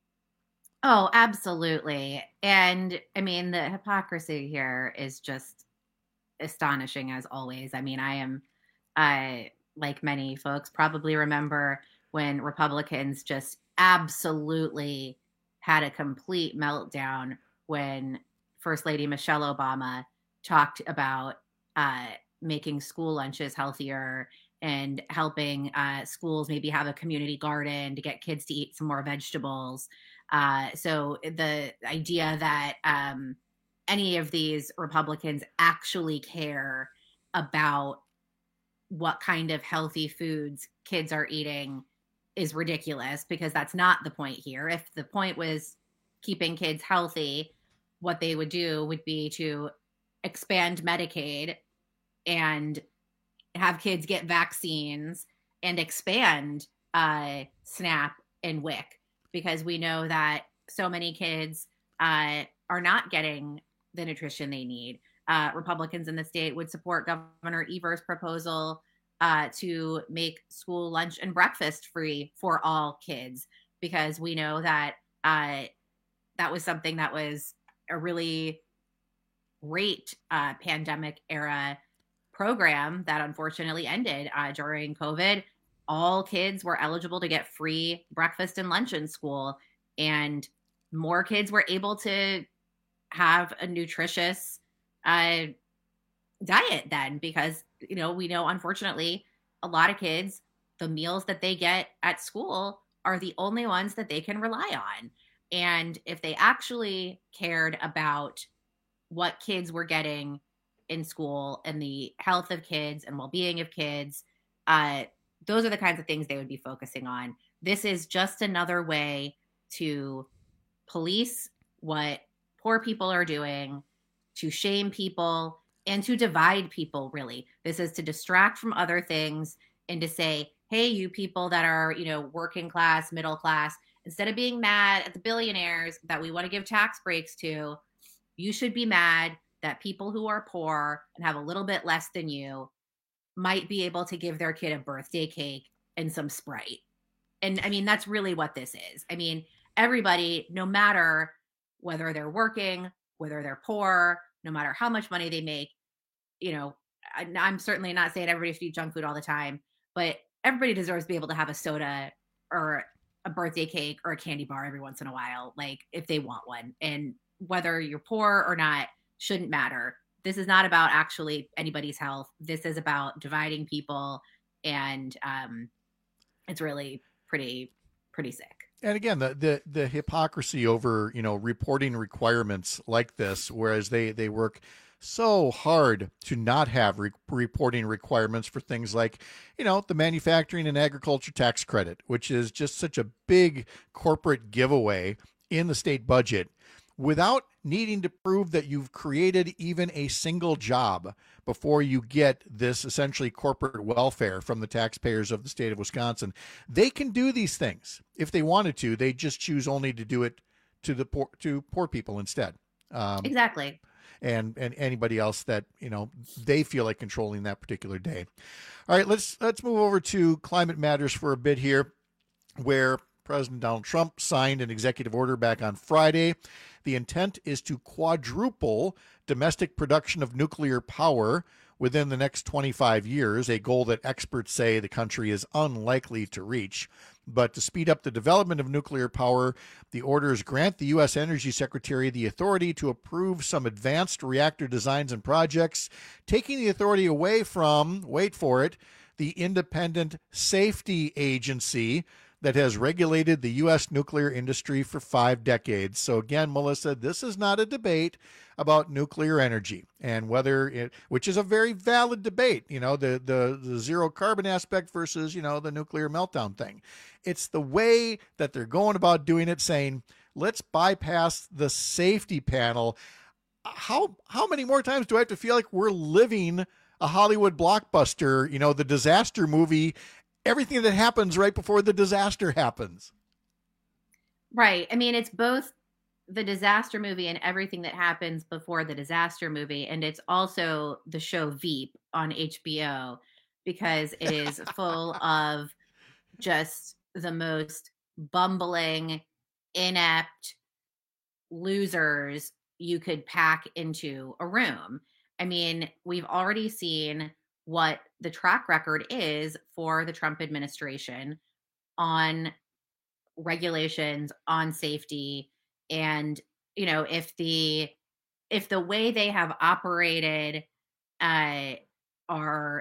Oh, absolutely. And I mean, the hypocrisy here is just astonishing as always. I mean, I like many folks, probably remember when Republicans just absolutely had a complete meltdown when First Lady Michelle Obama talked about making school lunches healthier and helping schools maybe have a community garden to get kids to eat some more vegetables. So the idea that any of these Republicans actually care about what kind of healthy foods kids are eating is ridiculous, because that's not the point here. If the point was keeping kids healthy, what they would do would be to expand Medicaid and have kids get vaccines and expand SNAP and WIC, because we know that so many kids are not getting the nutrition they need. Republicans in the state would support Governor Evers' proposal to make school lunch and breakfast free for all kids, because we know that that was something that was a really great pandemic era program that unfortunately ended during COVID. All kids were eligible to get free breakfast and lunch in school, and more kids were able to have a nutritious diet then, because we know unfortunately a lot of kids, the meals that they get at school are the only ones that they can rely on. And if they actually cared about what kids were getting in school and the health of kids and well-being of kids, those are the kinds of things they would be focusing on. This is just another way to police what poor people are doing, to shame people, and to divide people, really. This is to distract from other things and to say, hey, you people that are, working class, middle class, instead of being mad at the billionaires that we want to give tax breaks to, you should be mad that people who are poor and have a little bit less than you might be able to give their kid a birthday cake and some Sprite. And I mean, that's really what this is. I mean, everybody, no matter whether they're working, whether they're poor, no matter how much money they make, I'm certainly not saying everybody should eat junk food all the time, but everybody deserves to be able to have a soda or a birthday cake or a candy bar every once in a while, like if they want one. And whether you're poor or not shouldn't matter. This is not about actually anybody's health. This is about dividing people, and it's really pretty sick. And again, the hypocrisy over, reporting requirements like this, whereas they work so hard to not have reporting requirements for things like, the manufacturing and agriculture tax credit, which is just such a big corporate giveaway in the state budget, without needing to prove that you've created even a single job before you get this essentially corporate welfare from the taxpayers of the state of Wisconsin. They can do these things if they wanted to. They just choose only to do it to poor people instead. Exactly. And anybody else that, they feel like controlling that particular day. All right, let's move over to climate matters for a bit here, where President Donald Trump signed an executive order back on Friday. The intent is to quadruple domestic production of nuclear power within the next 25 years, a goal that experts say the country is unlikely to reach. But to speed up the development of nuclear power, the orders grant the U.S. Energy Secretary the authority to approve some advanced reactor designs and projects, taking the authority away from, wait for it, the Independent Safety Agency that has regulated the U.S. nuclear industry for 5 decades. So again, Melissa, this is not a debate about nuclear energy and whether which is a very valid debate, the zero carbon aspect versus, the nuclear meltdown thing. It's the way that they're going about doing it, saying, let's bypass the safety panel. How many more times do I have to feel like we're living a Hollywood blockbuster, the disaster movie, everything that happens right before the disaster happens? Right. I mean, it's both the disaster movie and everything that happens before the disaster movie. And it's also the show Veep on HBO, because it is full of just the most bumbling, inept, losers you could pack into a room. I mean, we've already seen what the track record is for the Trump administration on regulations, on safety. And, you know, if the way they have operated our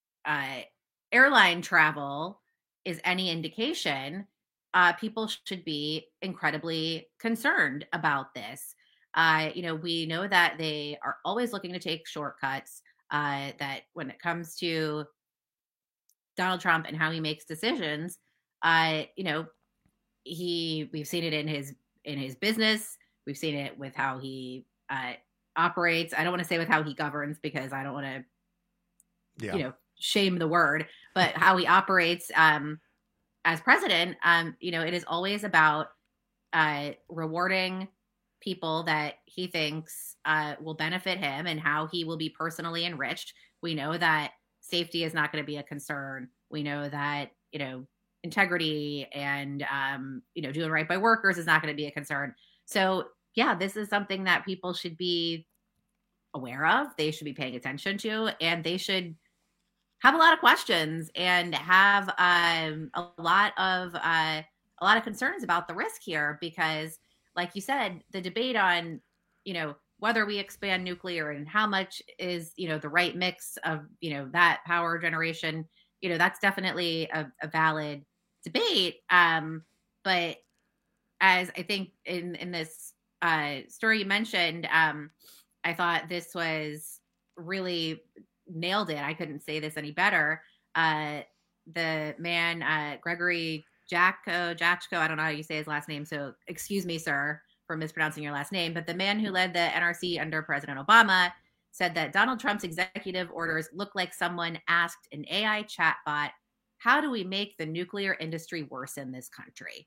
airline travel is any indication, people should be incredibly concerned about this. You know, we know that they are always looking to take shortcuts, that when it comes to Donald Trump and how he makes decisions, you know, we've seen it in his business. We've seen it with how he operates. I don't want to say with how he governs, because I don't want to, you know, shame the word, but how he operates as president. You know, it is always about rewarding people that he thinks will benefit him and how he will be personally enriched. We know that safety is not going to be a concern. We know that, you know, integrity and, you know, doing right by workers is not going to be a concern. So yeah, this is something that people should be aware of. They should be paying attention to, and they should have a lot of questions and have a lot of concerns about the risk here, because like you said, the debate on, you know, whether we expand nuclear and how much is, you know, the right mix of, you know, that power generation, you know, that's definitely a valid debate. But as I think in this story you mentioned, I thought this was really nailed it. I couldn't say this any better. The man, Gregory Jaczko, I don't know how you say his last name, so excuse me, sir, for mispronouncing your last name, but the man who led the NRC under President Obama said that Donald Trump's executive orders look like someone asked an AI chatbot, how do we make the nuclear industry worse in this country?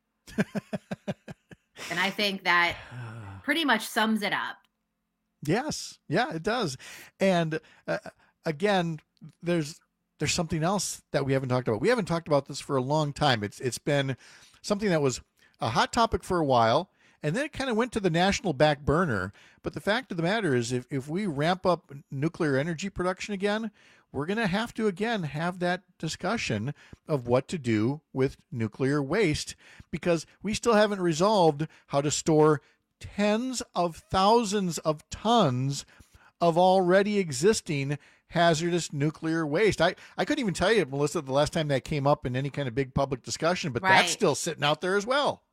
And I think that pretty much sums it up. Yes. Yeah, it does. And again, there's something else that we haven't talked about. We haven't talked about this for a long time. It's been something that was a hot topic for a while, and then it kind of went to the national back burner. But the fact of the matter is, if we ramp up nuclear energy production again, we're going to have to, again, have that discussion of what to do with nuclear waste, because we still haven't resolved how to store tens of thousands of tons of already existing hazardous nuclear waste. I couldn't even tell you, Melissa, the last time that came up in any kind of big public discussion, but that's still sitting out there as well.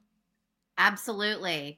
Absolutely.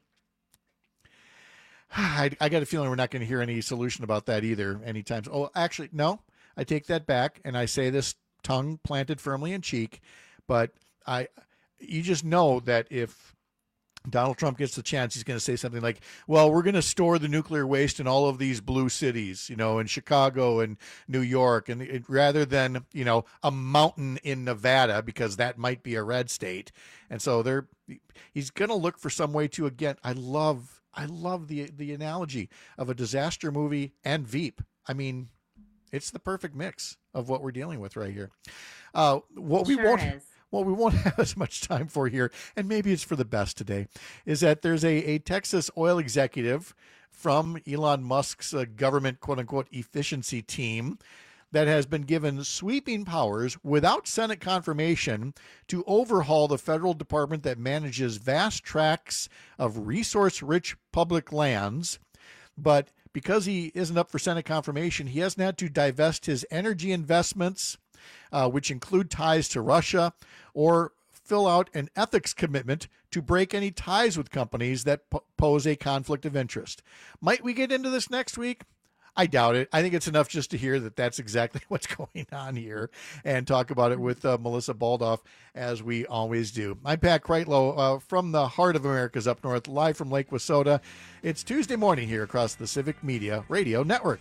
I got a feeling we're not going to hear any solution about that either anytime. Oh, actually, no, I take that back, and I say this tongue planted firmly in cheek, but you just know that if Donald Trump gets the chance, he's going to say something like, well, we're going to store the nuclear waste in all of these blue cities, you know, in Chicago and New York, and rather than, you know, a mountain in Nevada, because that might be a red state. And so he's going to look for some way to, again, I love the analogy of a disaster movie and Veep. I mean, it's the perfect mix of what we're dealing with right here. What we won't have as much time for here, and maybe it's for the best today, is that there's a Texas oil executive from Elon Musk's government, quote-unquote, efficiency team that has been given sweeping powers without Senate confirmation to overhaul the federal department that manages vast tracts of resource-rich public lands. But because he isn't up for Senate confirmation, he hasn't had to divest his energy investments, which include ties to Russia, or fill out an ethics commitment to break any ties with companies that pose a conflict of interest. Might we get into this next week? I doubt it. I think it's enough just to hear that that's exactly what's going on here and talk about it with Melissa Baldoff, as we always do. I'm Pat Kreitlow from the heart of America's Up North, live from Lake Wissota. It's Tuesday morning here across the Civic Media Radio Network.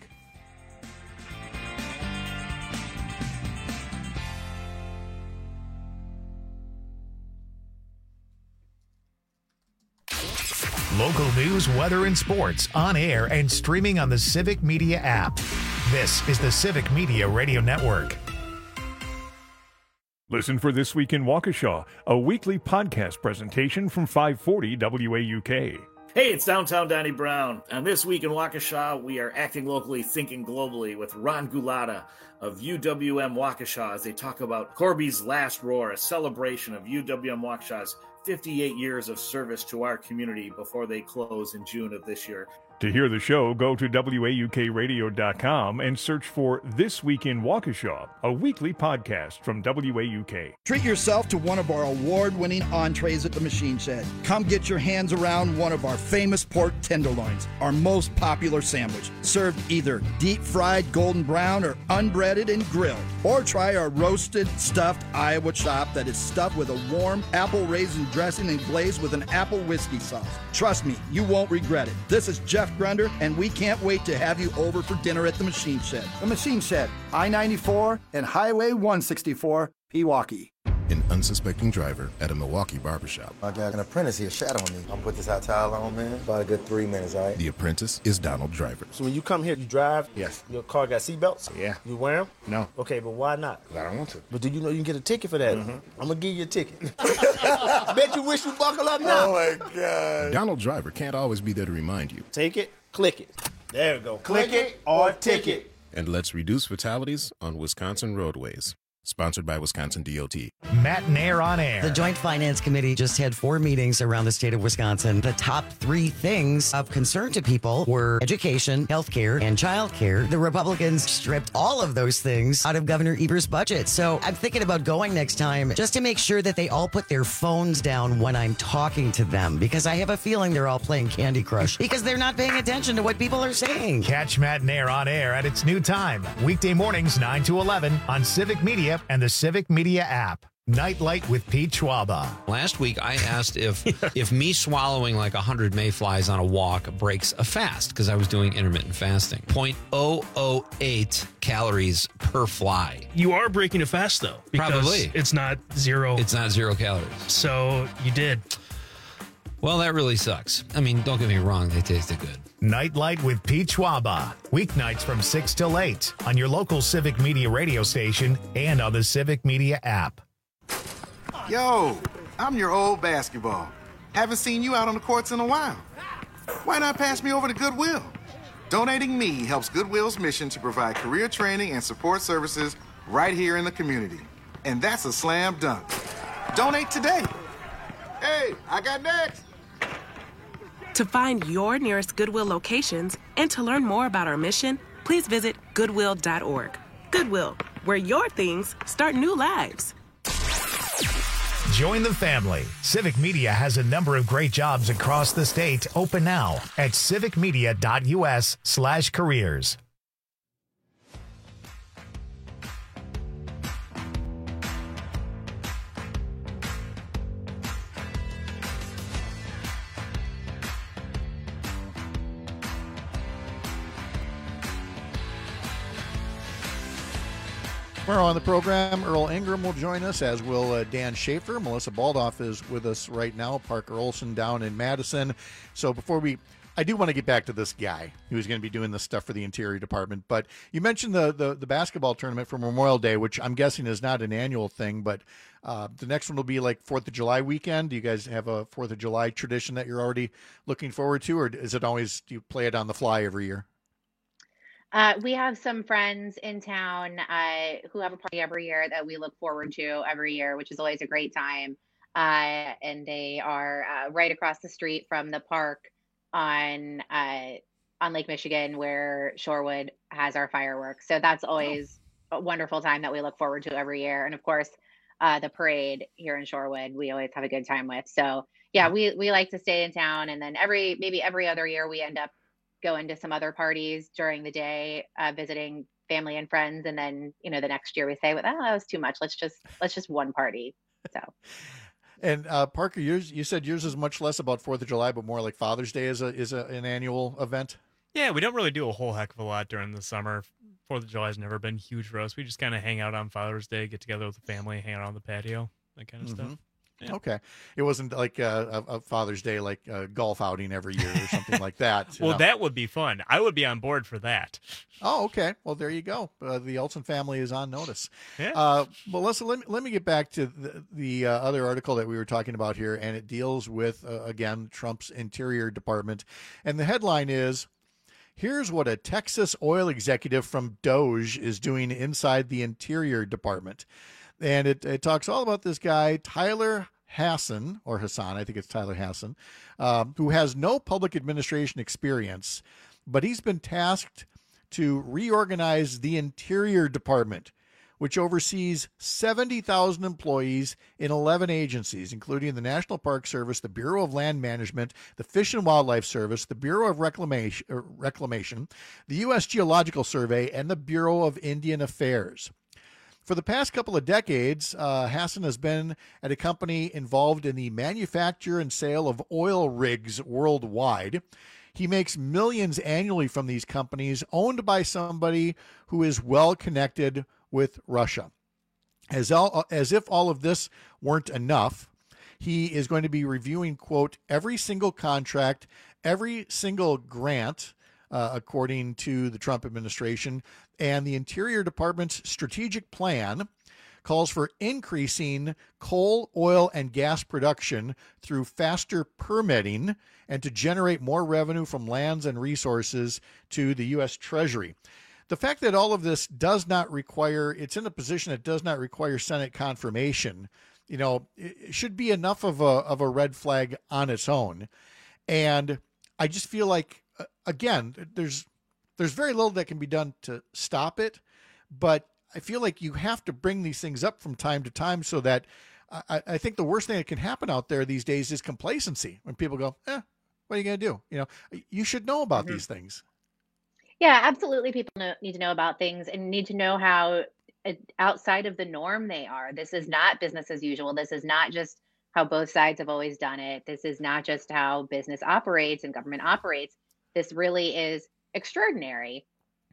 Local news, weather, and sports on air and streaming on the Civic Media app. This is the Civic Media Radio Network. Listen for This Week in Waukesha, a weekly podcast presentation from 540 WAUK. Hey, it's Downtown Donnie Brown. And this week in Waukesha, we are acting locally, thinking globally with Ron Gulata of UWM Waukesha as they talk about Corby's Last Roar, a celebration of UWM Waukesha's 58 years of service to our community before they close in June of this year. To hear the show, go to WAUKradio.com and search for This Week in Waukesha, a weekly podcast from WAUK. Treat yourself to one of our award-winning entrees at the Machine Shed. Come get your hands around one of our famous pork tenderloins, our most popular sandwich, served either deep-fried golden brown or unbreaded and grilled. Or try our roasted, stuffed Iowa chop that is stuffed with a warm apple raisin dressing and glazed with an apple whiskey sauce. Trust me, you won't regret it. This is Jeff Grunder, and we can't wait to have you over for dinner at the Machine Shed. The Machine Shed, I-94 and Highway 164, Pewaukee. An unsuspecting driver at a Milwaukee barbershop. I got an apprentice here shadowing me. I'm put this hot towel on, man. About a good 3 minutes, all right? The apprentice is Donald Driver. So when you come here, you drive? Yes. Your car got seatbelts? Yeah. You wear them? No. Okay, but why not? I don't want to. But do you know you can get a ticket for that? I'm going to give you a ticket. I bet you wish you buckle up now. Oh, my God. Donald Driver can't always be there to remind you. Take it, click it. There we go. Click it or ticket. And let's reduce fatalities on Wisconsin roadways. Sponsored by Wisconsin DOT. Matt and Air on Air. The Joint Finance Committee just had 4 meetings around the state of Wisconsin. The top 3 things of concern to people were education, healthcare, and childcare. The Republicans stripped all of those things out of Governor Evers' budget. So I'm thinking about going next time just to make sure that they all put their phones down when I'm talking to them, because I have a feeling they're all playing Candy Crush because they're not paying attention to what people are saying. Catch Matt and Air on Air at its new time. Weekday mornings 9 to 11 on Civic Media and the Civic Media app. Nightlight with Pete Schwaba. Last week, I asked if me swallowing like 100 mayflies on a walk breaks a fast, because I was doing intermittent fasting. 0.008 calories per fly. You are breaking a fast, though. Because Probably. It's not zero. It's not 0 calories. So you did. Well, that really sucks. I mean, don't get me wrong. They tasted good. Nightlight with Pete Schwaba. Weeknights from 6 till 8 on your local Civic Media radio station and on the Civic Media app. Yo, I'm your old basketball. Haven't seen you out on the courts in a while. Why not pass me over to Goodwill? Donating me helps Goodwill's mission to provide career training and support services right here in the community. And that's a slam dunk. Donate today. Hey, I got next. To find your nearest Goodwill locations and to learn more about our mission, please visit Goodwill.org. Goodwill, where your things start new lives. Join the family. Civic Media has a number of great jobs across the state open now at civicmedia.us/careers. Tomorrow on the program, Earl Ingram will join us, as will Dan Schaefer. Melissa Baldoff is with us right now. Parker Olson down in Madison. So I do want to get back to this guy who's going to be doing this stuff for the Interior Department. But you mentioned the basketball tournament for Memorial Day, which I'm guessing is not an annual thing, but the next one will be like 4th of July weekend. Do you guys have a 4th of July tradition that you're already looking forward to, or is it always, do you play it on the fly every year? We have some friends in town who have a party every year that we look forward to every year, which is always a great time. And they are right across the street from the park on Lake Michigan, where Shorewood has our fireworks. So that's always a wonderful time that we look forward to every year. And of course, the parade here in Shorewood, we always have a good time with. So yeah, we like to stay in town, and then maybe every other year we end up going to some other parties during the day, visiting family and friends, and then the next year we say, well, that was too much. Let's just one party. So. And Parker, you said yours is much less about 4th of July, but more like Father's Day is an annual event. Yeah, we don't really do a whole heck of a lot during the summer. 4th of July has never been huge for us. We just kind of hang out on Father's Day, get together with the family, hang out on the patio, that kind of stuff. Yeah. Okay. It wasn't like a Father's Day, like a golf outing every year or something like that. Well, that would be fun. I would be on board for that. Oh, okay. Well, there you go. The Olsen family is on notice. Yeah. Well, Melissa, let me get back to the other article that we were talking about here, and it deals with, again, Trump's Interior Department. And the headline is, here's what a Texas oil executive from Doge is doing inside the Interior Department. And it talks all about this guy, Tyler Hassan, or Hassan, I think it's Tyler Hassan, who has no public administration experience, but he's been tasked to reorganize the Interior Department, which oversees 70,000 employees in 11 agencies, including the National Park Service, the Bureau of Land Management, the Fish and Wildlife Service, the Bureau of Reclamation, the U.S. Geological Survey, and the Bureau of Indian Affairs. For the past couple of decades, Hassan has been at a company involved in the manufacture and sale of oil rigs worldwide. He makes millions annually from these companies owned by somebody who is well connected with Russia. As if all of this weren't enough, he is going to be reviewing, quote, every single contract, every single grant, according to the Trump administration, and the Interior Department's strategic plan calls for increasing coal, oil, and gas production through faster permitting and to generate more revenue from lands and resources to the U.S. Treasury. The fact that all of this does not require, it's in a position that does not require Senate confirmation, it should be enough of a red flag on its own. And I just feel like, again, there's very little that can be done to stop it, but I feel like you have to bring these things up from time to time so that I think the worst thing that can happen out there these days is complacency. When people go, what are you going to do? You should know about these things. Yeah, absolutely. People need to know about things and need to know how outside of the norm they are. This is not business as usual. This is not just how both sides have always done it. This is not just how business operates and government operates. This really is extraordinary.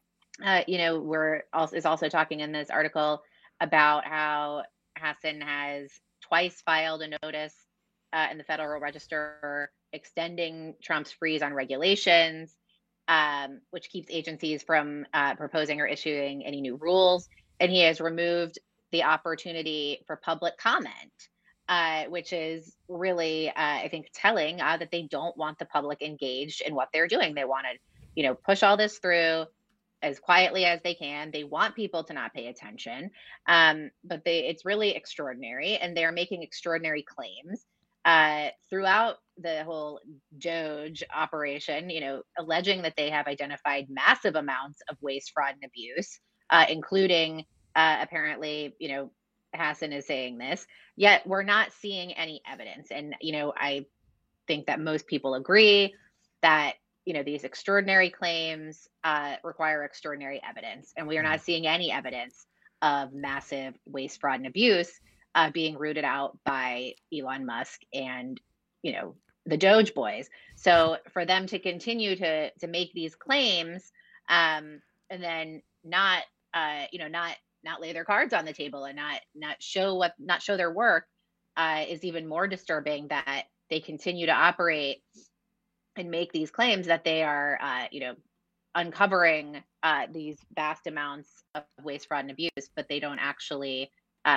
We're also talking in this article about how Hassan has twice filed a notice in the Federal Register extending Trump's freeze on regulations, which keeps agencies from proposing or issuing any new rules. And he has removed the opportunity for public comment, which is really, I think, telling that they don't want the public engaged in what they're doing. They want to, push all this through as quietly as they can. They want people to not pay attention, but it's really extraordinary, and they're making extraordinary claims throughout the whole Doge operation, alleging that they have identified massive amounts of waste, fraud, and abuse, including apparently, Hassan is saying this, yet we're not seeing any evidence. And, I think that most people agree that, these extraordinary claims require extraordinary evidence. And we are not seeing any evidence of massive waste, fraud, and abuse being rooted out by Elon Musk and, the Doge boys. So for them to continue to make these claims and then not lay their cards on the table and not show their work is even more disturbing. That they continue to operate and make these claims that they are, uncovering these vast amounts of waste, fraud, and abuse, but they don't actually,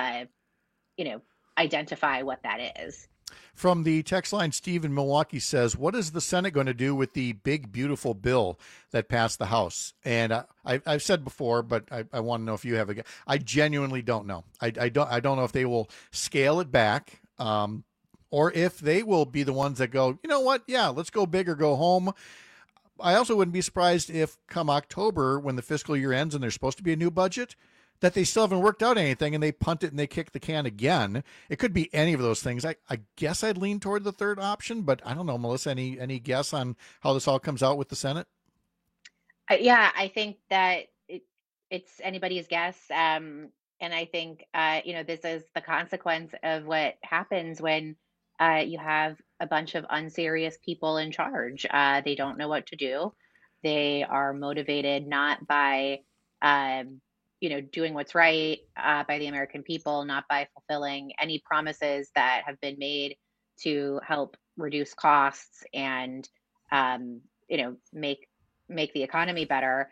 identify what that is. From the text line, Steve in Milwaukee says, what is the Senate going to do with the big, beautiful bill that passed the House? And I've said before, but I want to know if you have I genuinely don't know. I don't know if they will scale it back, or if they will be the ones that go, you know what? Yeah, let's go big or go home. I also wouldn't be surprised if come October, when the fiscal year ends and there's supposed to be a new budget, that they still haven't worked out anything and they punt it and they kick the can again. It could be any of those things. I guess I'd lean toward the third option, but I don't know, Melissa, any guess on how this all comes out with the Senate? Yeah, I think that it's anybody's guess. And I think, this is the consequence of what happens when you have a bunch of unserious people in charge. They don't know what to do. They are motivated not by doing what's right by the American people, not by fulfilling any promises that have been made to help reduce costs and, make the economy better.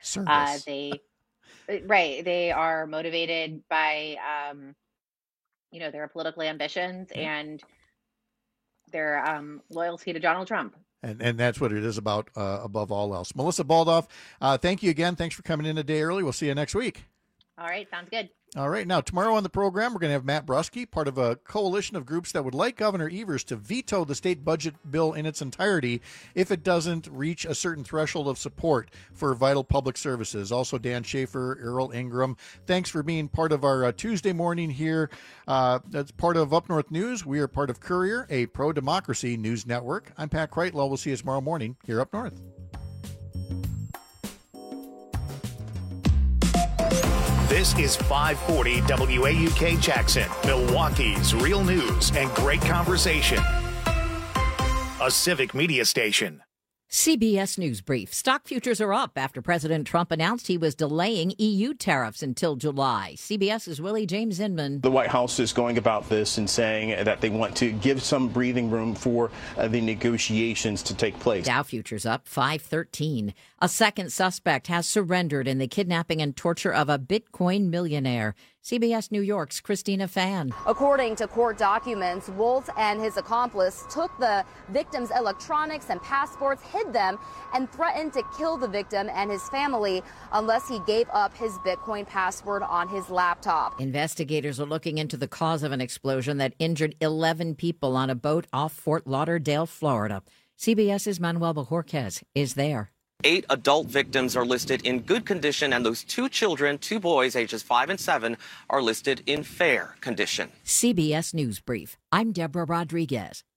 They are motivated by, their political ambitions and their loyalty to Donald Trump. And that's what it is about above all else. Melissa Baldoff, thank you again. Thanks for coming in a day early. We'll see you next week. All right. Sounds good. All right. Now, tomorrow on the program, we're going to have Matt Brusky, part of a coalition of groups that would like Governor Evers to veto the state budget bill in its entirety if it doesn't reach a certain threshold of support for vital public services. Also, Dan Schaefer, Earl Ingram, thanks for being part of our Tuesday morning here. That's part of Up North News. We are part of Courier, a pro-democracy news network. I'm Pat Kreitlow. We'll see you tomorrow morning here up north. This is 540 WAUK Jackson, Milwaukee's real news and great conversation. A civic media station. CBS News Brief. Stock futures are up after President Trump announced he was delaying EU tariffs until July. CBS's Willie James Inman. The White House is going about this and saying that they want to give some breathing room for the negotiations to take place. Dow futures up 513. A second suspect has surrendered in the kidnapping and torture of a Bitcoin millionaire. CBS New York's Christina Fan. According to court documents, Wolf and his accomplice took the victim's electronics and passports, hid them, and threatened to kill the victim and his family unless he gave up his Bitcoin password on his laptop. Investigators are looking into the cause of an explosion that injured 11 people on a boat off Fort Lauderdale, Florida. CBS's Manuel Bajorquez is there. 8 adult victims are listed in good condition, and those 2 children, 2 boys ages 5 and 7, are listed in fair condition. CBS News Brief. I'm Deborah Rodriguez.